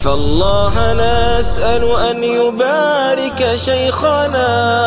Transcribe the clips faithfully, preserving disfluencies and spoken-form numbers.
فالله نسأل أن يبارك شيخنا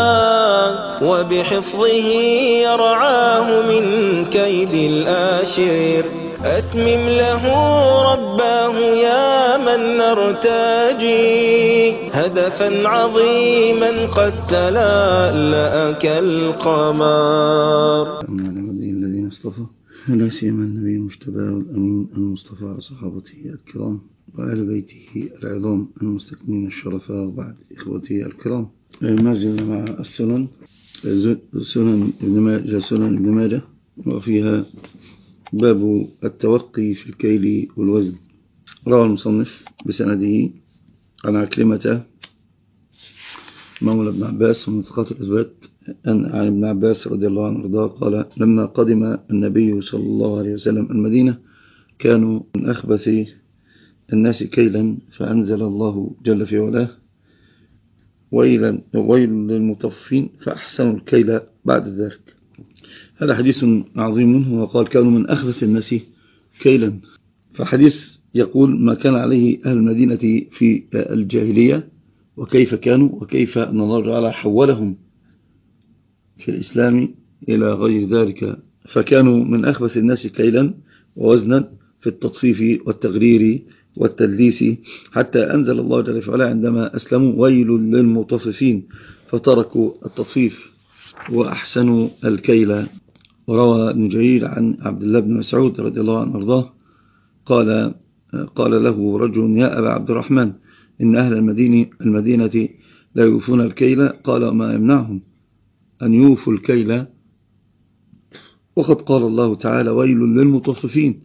وبحفظه يرعاه من كيد الآشر. أتمم له رباه يا من نرتجي هدفا عظيما قد تلألأ كالقمر. الذين اصطفى لا سيما النبي المجتبى والأمين المصطفى على صحابته الكرام وآل بيته العظام المستكملين الشرفاء. وبعد إخوتي الكرام، ما زلنا مع السنن سنن ابن ماجه سنن ابن ماجه وفيها باب التوقي في الكيل والوزن. روى المصنف بسنده عن عكرمة مولى ابن عباس ومن ثقات الأثبات أن عن ابن عباس رضي الله عنه وارضاه قال: لما قدم النبي صلى الله عليه وسلم المدينة كانوا من أخبث الناس كيلا، فأنزل الله جل في علاه: ويل للمطففين فأحسنوا الكيل بعد ذلك. هذا حديث عظيم منه، وقال كانوا من أخبث الناس كيلا، فحديث يقول ما كان عليه أهل المدينة في الجاهلية وكيف كانوا وكيف أن الله تعالى حولهم في الإسلام إلى غير ذلك. فكانوا من أخبث الناس كيلا ووزنا في التطفيف والتغرير والتدليس، حتى أنزل الله جل وعلا عندما أسلموا: ويل للمطففين، فتركوا التطفيف وأحسنوا الكيل. وروى ابن جرير عن عبد الله بن مسعود رضي الله عنه وارضاه قال قال له رجل: يا أبا عبد الرحمن، إن أهل المدينة, المدينة لا يوفون الكيل. قال: ما يمنعهم أن يوفوا الكيل وقد قال الله تعالى: ويل للمطففين،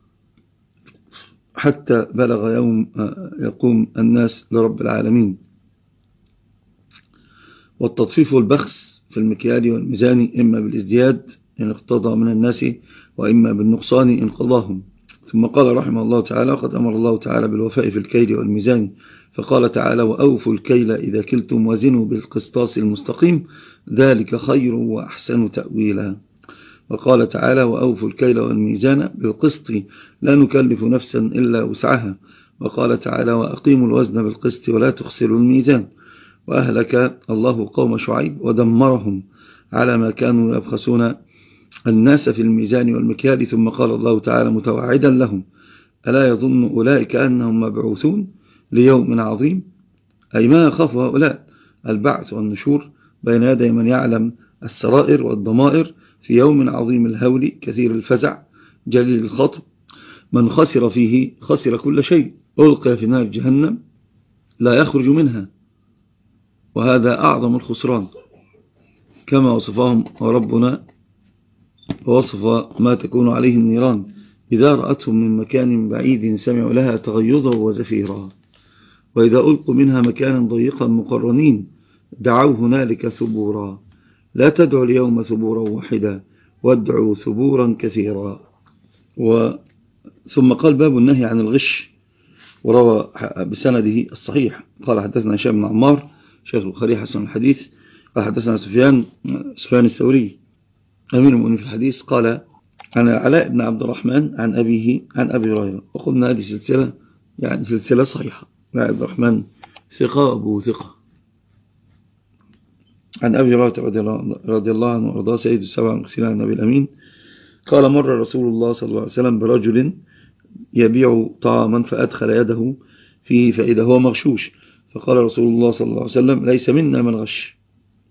حتى بلغ يوم يقوم الناس لرب العالمين. والتطفيف والبخس في المكيال والميزان إما بالازدياد إن اقتضى من الناس، وإما بالنقصان إن قضاهم. ثم قال رحمه الله تعالى: وقد أمر الله تعالى بالوفاء في الكيل والميزان، فقال تعالى: وأوفوا الكيل إذا كلتم وزنوا بالقسطاس المستقيم، ذلك خير وأحسن تأويلا. وقال تعالى: وأوفوا الكيل والميزان بالقسط لا نكلف نفسا إلا وسعها. وقال تعالى: وأقيموا الوزن بالقسط ولا تخسروا الميزان. وأهلك الله قوم شعيب ودمرهم على ما كانوا يبخسون الناس في الميزان والمكيال. ثم قال الله تعالى متوعدا لهم: ألا يظن أولئك أنهم مبعوثون ليوم عظيم؟ أي ما يخاف هؤلاء البعث والنشور بين يدي من يعلم السرائر والضمائر في يوم عظيم الهول كثير الفزع جليل الخطب، من خسر فيه خسر كل شيء، ألقى في نار جهنم لا يخرج منها، وهذا أعظم الخسران كما وصفهم ربنا ووصف ما تكون عليه النيران إذا رأتهم من مكان بعيد سمعوا لها تغيظا وزفيرا، وإذا ألقوا منها مكانا ضيقا مقرنين دعوا هنالك ثبورا. لا تدعوا اليوم ثبورا واحدا وادعوا ثبورا كثيرا. و ثم قال: باب النهي عن الغش. وروى بسنده الصحيح قال: حدثنا هشام بن عمار شيخ البخاري حسن الحديث قال: حدثنا سفيان سفيان الثوري أمير المؤمنين في الحديث قال: عن علاء بن عبد الرحمن عن أبيه عن أبي هريرة. وقلنا هذه سلسلة يعني سلسلة صحيحة، علاء عبد الرحمن ثقة أبو ثقة. عن أبي هريرة رضي الله عنه وارضاه سيد السبع المرسلين عن النبي الأمين قال: مر رسول الله صلى الله عليه وسلم برجل يبيع طعاما فأدخل يده فيه فإذا هو مغشوش، فقال رسول الله صلى الله عليه وسلم: ليس منا من غش.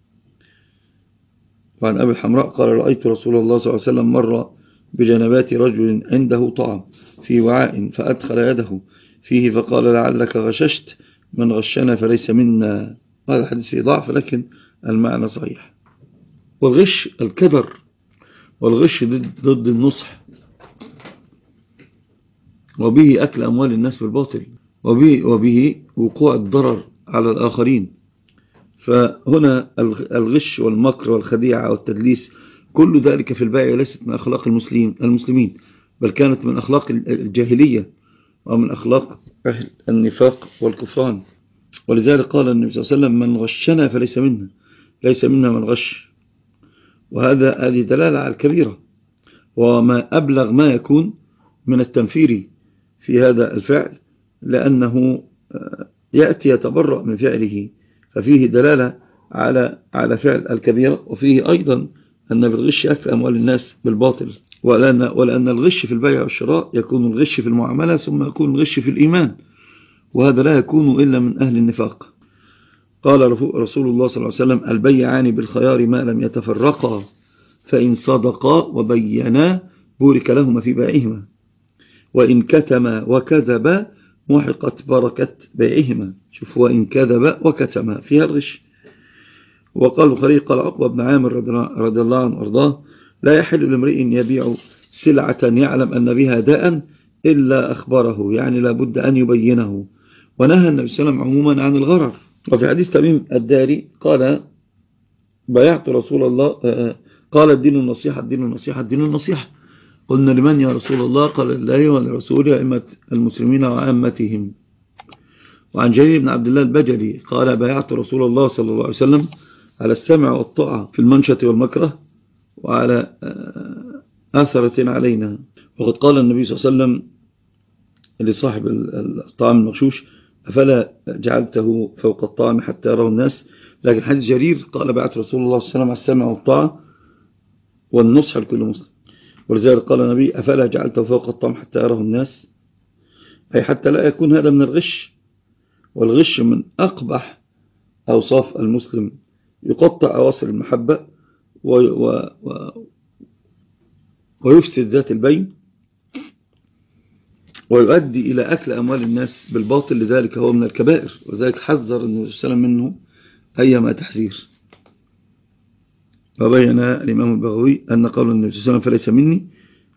وعن أبي الحمراء قال: رأيت رسول الله صلى الله عليه وسلم مر بجنبات رجل عنده طعام في وعاء فأدخل يده فيه فقال: لعلك غششت، من غشنا فليس منا. هذا الحديث فيه ضعف لكن المعنى صحيح. والغش الكدر، والغش ضد النصح، وبه أكل أموال الناس بالباطل، وبه, وبه وقوع الضرر على الآخرين. فهنا الغش والمكر والخديعة والتدليس كل ذلك في البيع ليست من أخلاق المسلمين المسلمين بل كانت من أخلاق الجاهلية ومن أخلاق أهل النفاق والكفران. ولذلك قال النبي صلى الله عليه وسلم: من غشنا فليس منا، ليس منا من غش. وهذا هذه دلالة على الكبيرة، وما أبلغ ما يكون من التنفير في هذا الفعل لأنه يأتي يتبرأ من فعله، ففيه دلالة على على فعل الكبيرة. وفيه أيضا أن بالغش أكل أموال الناس بالباطل، ولأن, ولأن الغش في البيع والشراء يكون الغش في المعاملة ثم يكون الغش في الإيمان، وهذا لا يكون إلا من أهل النفاق. قال رسول الله صلى الله عليه وسلم: البيعان بالخيار ما لم يتفرقا، فإن صدقا وبينا بورك لهما في بيعهما، وإن كتما وكذبا محقت بركة بيعهما. شوف، وإن كذب وكتما فيها الغش. وقال البخاري: قال عقبة بن عامر رضي الله عنه وارضاه: لا يحل لامرئ يبيع سلعة يعلم أن بها داء إلا أخبره، يعني لا بد أن يبينه. ونهى النبي صلى الله عليه وسلم عموما عن الغرر. وفي حديث تميم الداري قال: بايعت رسول الله، قال: الدين النصيحة الدين النصيحة الدين النصيحة. قلنا: لمن يا رسول الله؟ قال: لله ولرسوله أئمة المسلمين وعامتهم. وعن جرير بن عبد الله البجلي قال: بايعت رسول الله صلى الله عليه وسلم على السمع والطاعة في المنشة والمكره، وعلى آثرة علينا. وقد قال النبي صلى الله عليه وسلم لصاحب الطعام المغشوش: أفلا جعلته فوق الطعام حتى يراه الناس؟ لكن حديث جرير قال: بايعت رسول الله صلى الله عليه وسلم على السمع والطاعة والنصح لكل مسلم. ولذلك قال النبي: أفلا جعلته فوق الطعام حتى يراه الناس، أي حتى لا يكون هذا من الغش. والغش من أقبح أوصاف المسلم، يقطع أواصر المحبة و و و ويفسد ذات البين، ويؤدي إلى أكل أموال الناس بالباطل. لذلك هو من الكبائر، وذلك حذر النبي صلى الله عليه وسلم منه أيما تحذير. وبين الإمام البغوي أن قول النبي صلى الله عليه وسلم: فليس مني،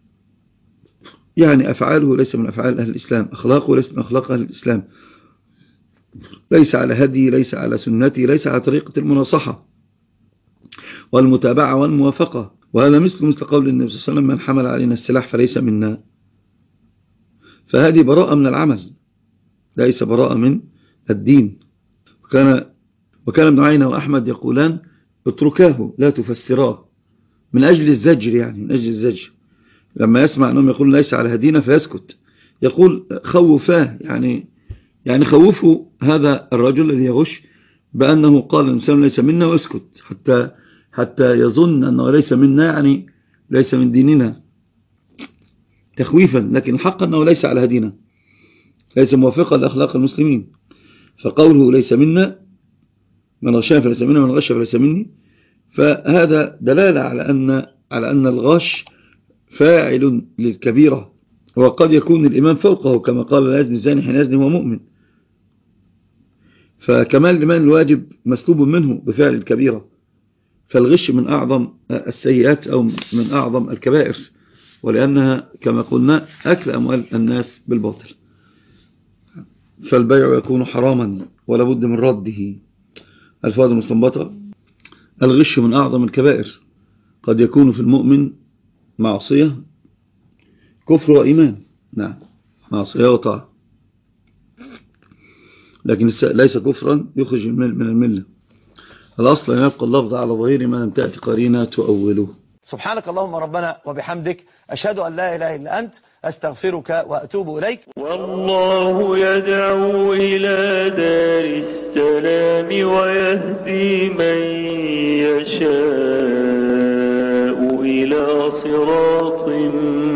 يعني أفعاله ليس من أفعال أهل الإسلام، أخلاقه ليس من أخلاق أهل الإسلام، ليس على هدي، ليس على سنتي، ليس على طريقة المناصحة والمتابعة والموافقة. وهذا مثل مثل قول النبي صلى الله عليه وسلم: من حمل علينا السلاح فليس منا. فهذه براءة من العمل، ليس براءة من الدين. وكان وكان ابن عيينة وأحمد يقولان: اتركاه لا تفسراه، من أجل الزجر، يعني من أجل الزجر. لما يسمع أنهم يقول ليس على هدينا فيسكت، يقول: خوفاه، يعني يعني خوفوا هذا الرجل الذي يغش بأنه قال الإنسان ليس منا، واسكت حتى حتى يظن أنه ليس منا، يعني ليس من ديننا، تخويفا. لكن الحق أنه ليس على هدينا، ليس موافقا لأخلاق المسلمين. فقوله ليس منا، من غشنا فليس منا، من غش فليس مني، فهذا دلالة على أن على أن الغش فاعل للكبيرة، وقد يكون الإمام فوقه، كما قال: لا يزني الزاني حين يزني وهو مؤمن. فكمال الإيمان الواجب مسلوب منه بفعل الكبيرة. فالغش من أعظم السيئات أو من أعظم الكبائر، ولأنها كما قلنا أكل أموال الناس بالباطل. فالبيع يكون حراما ولا بد من رده. الفوائد المستنبطة: الغش من أعظم الكبائر، قد يكون في المؤمن معصية، كفر وإيمان، نعم، معصية وطاعة، لكن ليس كفرا يخرج من الملة. الأصل أن يبقى اللفظ على ظهير ما لم تأتي قرينة تؤوله. سبحانك اللهم ربنا وبحمدك، أشهد أن لا إله إلا أنت، أستغفرك وأتوب إليك. والله يدعو إلى دار السلام ويهدي من يشاء إلى صراط